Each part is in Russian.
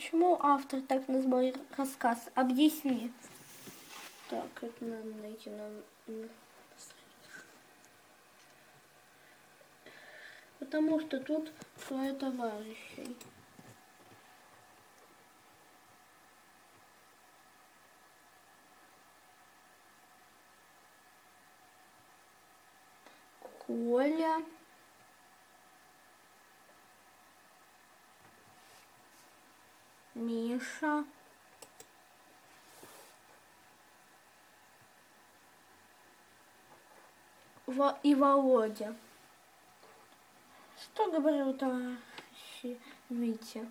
почему автор так назвал рассказ? Объясни. Так, это надо найти потому что тут трое товарищей. Коля, Миша, и Володя. Что говорил товарищ Витя?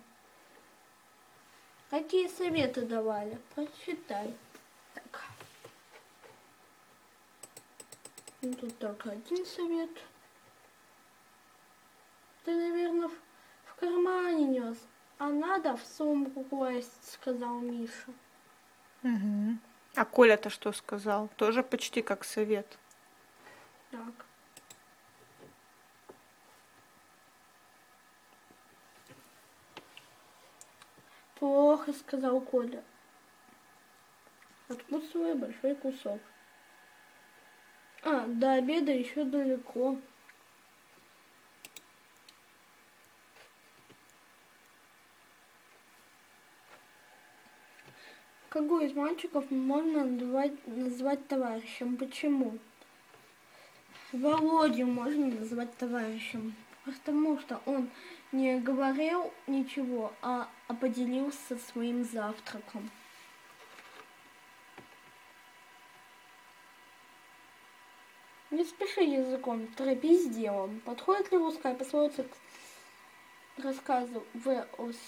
Какие советы давали? Прочитай. Так. Ну, тут только один совет. Ты, наверное, в кармане нес, а надо в сумку класть, сказал Миша. Угу. А Коля-то что сказал? Тоже почти как совет. Так. Плохо, сказал Коля. Откусывая большой кусок. До обеда еще далеко. Кого из мальчиков можно назвать товарищем? Почему? Володю можно назвать товарищем, потому что он не говорил ничего, а поделился своим завтраком. Не спеши языком, торопись с делом. Подходит ли русская пословица к рассказу В.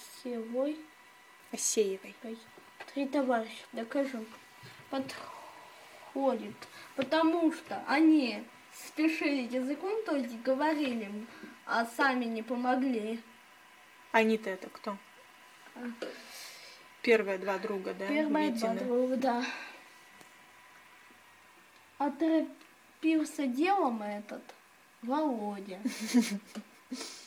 Осеевой. Три товарища, докажу. Подходит, потому что они спешили языком, то есть говорили, а сами не помогли. Они-то это кто? Первые два друга, да? Первые два друга, да. Оторопился делом этот Володя.